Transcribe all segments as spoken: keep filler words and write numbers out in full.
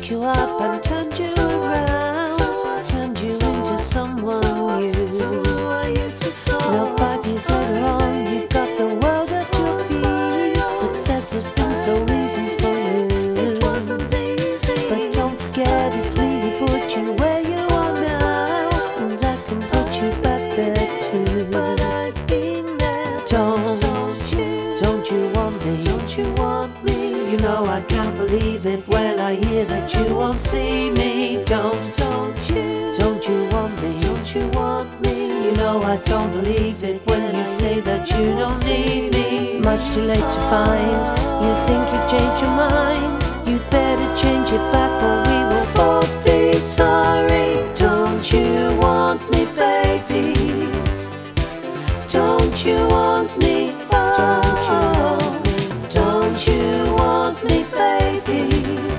picked you up and turned you around, turned you into someone new. Now five years later on, you've got the world at your feet. Success has been so easy for you, but don't forget it's me who put you where you are now, and I can put you back there too. But I've been there. Don't, Don't you? don't you want me? Don't you want me? You know I can't believe it when I hear that you won't see me. Don't, Don't you? don't you want me? Don't you want me? You know I don't believe it when you say that you don't need me. Much too late to find, you think you've changed your mind. You'd better change it back or we will both be sorry. Don't you want me, baby? Don't you want me? Don't you want me? Don't you want me, baby?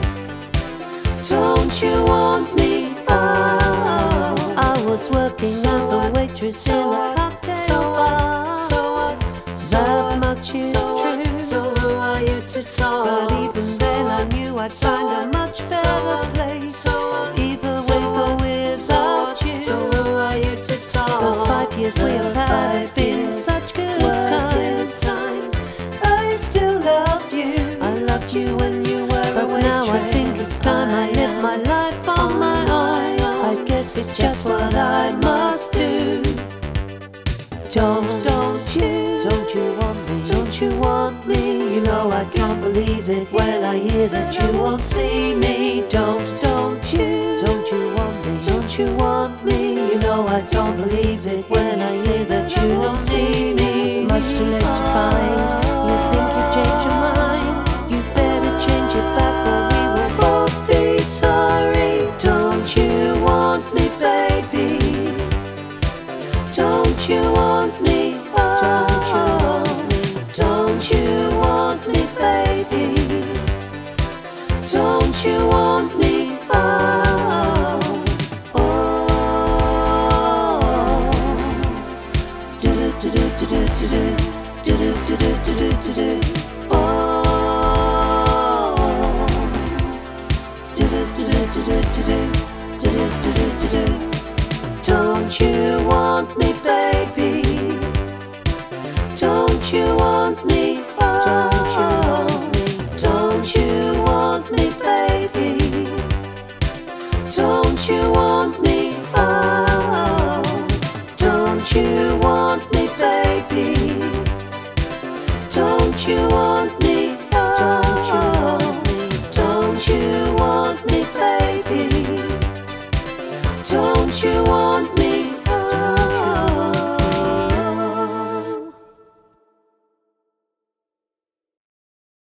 Don't you want me? Oh, I was working as a waitress in a cocktail bar. So what? That much is true. So who are you to talk? But even then I knew I'd find a much better place, either with or without you. So who are you to talk? The five years we have had have been such good times. I still love you. I loved you when you were But a waitress. now I think it's time I live my life on my own. I guess it's just what I must do. Don't, Don't you? don't you want me? Don't you want me? You know I can't believe it when I hear that you won't see me. Don't, Don't you? don't you want me? Don't you want me? You know I don't believe it when I hear that you don't see me. Much too late to find, you think you've changed your mind. You better change it back or we will both be sorry. Don't you want me, baby? Don't you want me? Don't you want me? Don't you want me, baby? Don't you want me? Oh, oh. Do do do do do do do do do do do do do. Oh, do do do do do do do do do do do. Don't you want me, baby? Don't you want me? Oh, don't you want me, baby? Don't you want me? Oh, don't you want me, baby? Don't you want me? Oh, don't you want me, baby?